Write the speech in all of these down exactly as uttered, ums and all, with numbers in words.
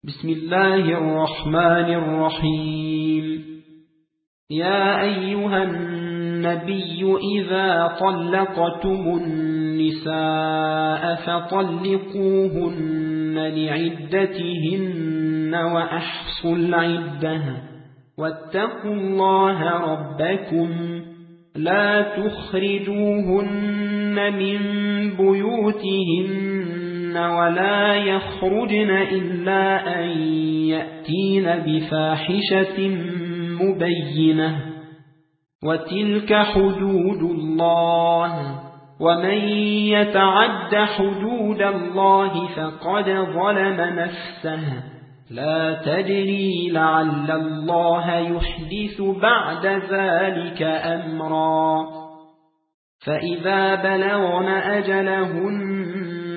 بسم الله الرحمن الرحيم. يا أيها النبي إذا طلقتم النساء فطلقوهن لعدتهن وأحصوا العدة واتقوا الله ربكم لا تخرجوهن من بيوتهن ولا يخرجن إلا أن يأتين بفاحشة مبينة وتلك حدود الله ومن يتعد حدود الله فقد ظلم نفسه لا تدري لعل الله يحدث بعد ذلك أمرا. فإذا بلغن أجلهن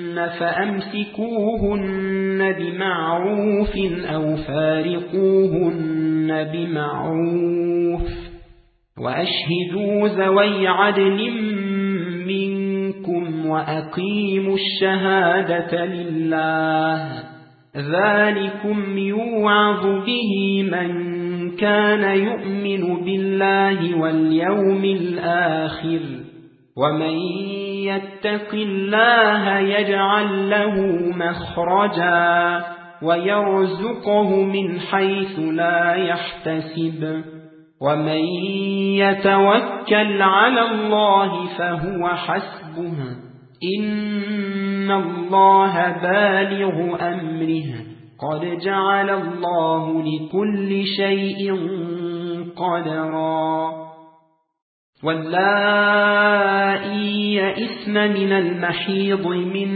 فأمسكوهن بمعروف أو فارقوهن بمعروف وأشهدوا ذوي عدل منكم وأقيموا الشهادة لله ذلكم يوعظ به من كان يؤمن بالله واليوم الآخر ومن يتق الله يجعل له مخرجا ويرزقه من حيث لا يحتسب ومن يتوكل على الله فهو حسبه إن الله بالغ أمره قد جعل الله لكل شيء قدرا. واللائي يئسن من المحيض من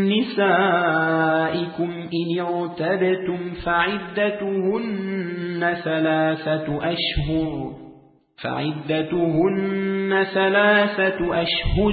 نسائكم إن ارتبتم فعدتهن ثلاثة أشهر فعدتهن ثلاثة أشهر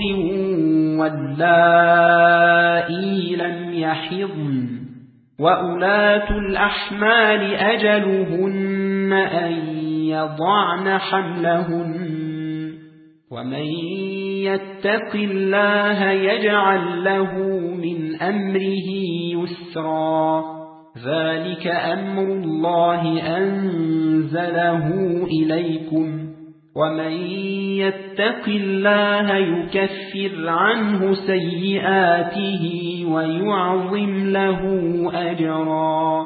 واللائي لم يحضن وأولاة الأحمال أجلهن أن يضعن حملهن ومن يتق الله يجعل له من أمره يسرا ذلك أمر الله أنزله إليكم ومن يتق الله يكفر عنه سيئاته ويعظم له أجرا.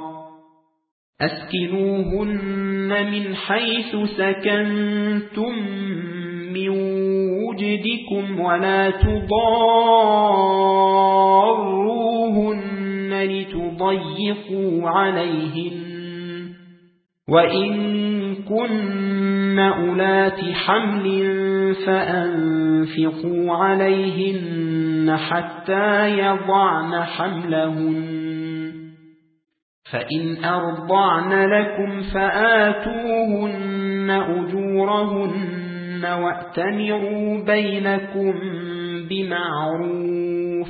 أسكنوهن من حيث سكنتم من وجدكم ولا تضاروهن لتضيقوا عليهن وإن كن أولات حمل فأنفقوا عليهن حتى يضعن حملهن فإن أرضعن لكم فآتوهن أجورهن وأتمروا بينكم بمعروف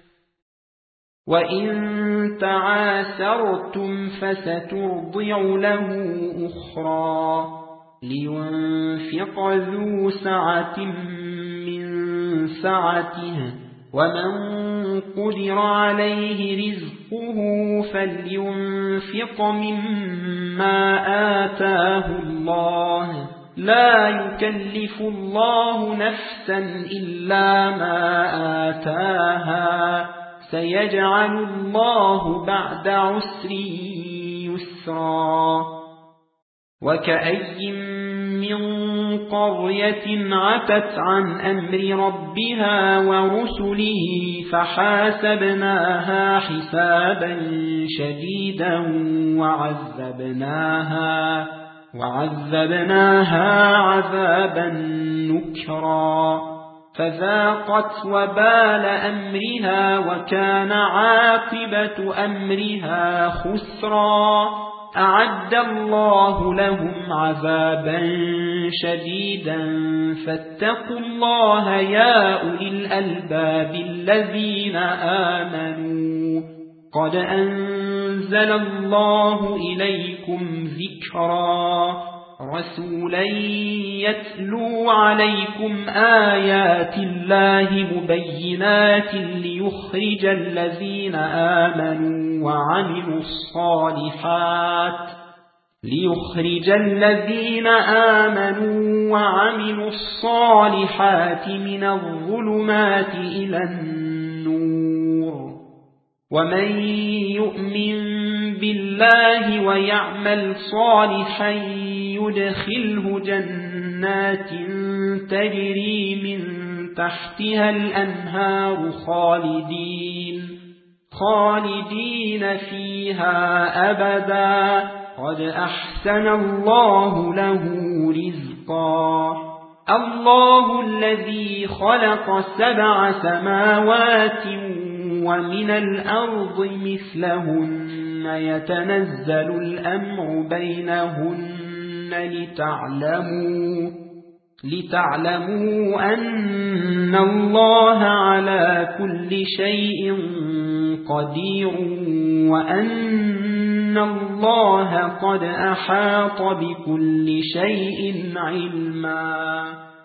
وإن تعاسرتم فسترضع له أخرى لينفق ذو سعة من سعته ومن قدر عليه رزقه فلينفق مما آتاه الله لا يكلف الله نفسا إلا ما آتاها سيجعل الله بعد عسر يسرا. وكأي من قرية عتت عن أمر ربها ورسله فحاسبناها حسابا شديدا وعذبناها وعذبناها عذابا نكرا فذاقت وبال أمرها وكان عاقبة أمرها خسرا. أعد الله لهم عذابا شديدا فاتقوا الله يا أولي الألباب الذين آمنوا قد أنزل الله إليكم ذكرا رسولا يتلو عليكم آيات الله مبينات ليخرج الذين آمنوا وعملوا الصالحات ليخرج الذين آمنوا وعملوا الصالحات من الظلمات إلى النور ومن يؤمن بالله ويعمل صالحا يدخله جنات تجري من تحتها الأنهار خالدين خالدين فيها أبدا قد أحسن الله له رزقا الله الذي خلق سبع سماوات ومن الأرض مثلهن يتنزل الأمر بينهن لتعلموا لتعلموا أن الله على كل شيء قدير وأن الله قد أحاط بكل شيء علما.